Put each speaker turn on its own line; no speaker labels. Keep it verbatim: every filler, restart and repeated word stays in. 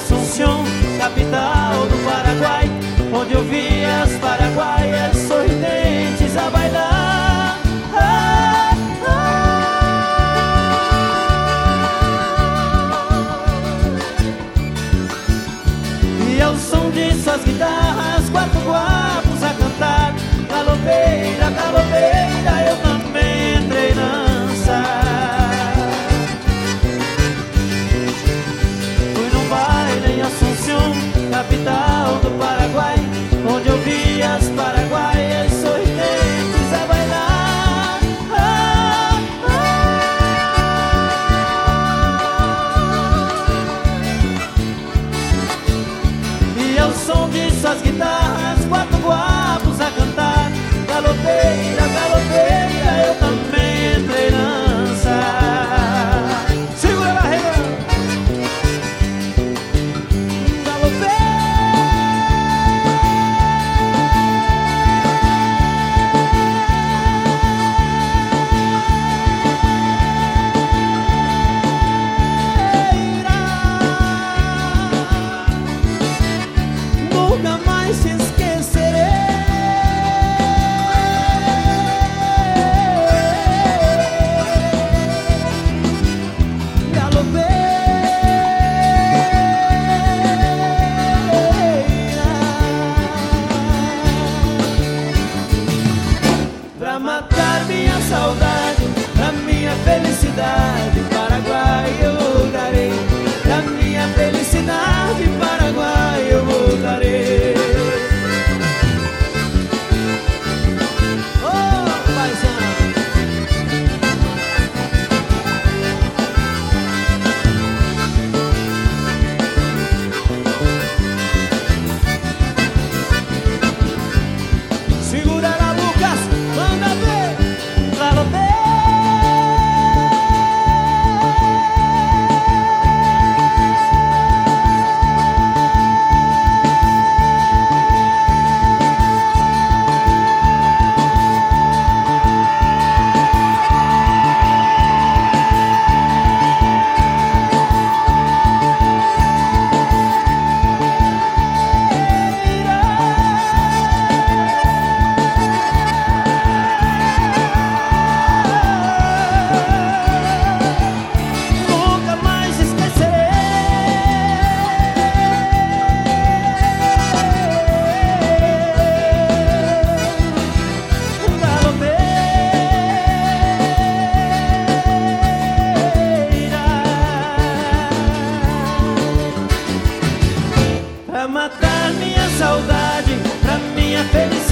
Assunção, capital do Paraguai, onde eu vi as paraguaias sorridentes a bailar. Ah, ah. E ao som de suas guitarras, quatro guapos a cantar. Galopeira, galopeira, eu também entrei na dança. Fui num baile em Assunção, capital do Paraguai, onde eu vi as paraguaias sorridentes a bailar. Ah, ah. E ao som de suas guitarras, quatro guapos a cantar. Galopeira, galopeira, eu também entrei na dança. Segura a barriga. Nunca mais te esquecerei. Pra matar minha saudade, pra minha felicidade, Paraguai eu voltarei. Pra minha felicidade, Paraguai eu voltarei. Oh, paizão. Segura lá, Lucas, manda ver. Galopeira. Pra matar minha saudade, pra minha felicidade,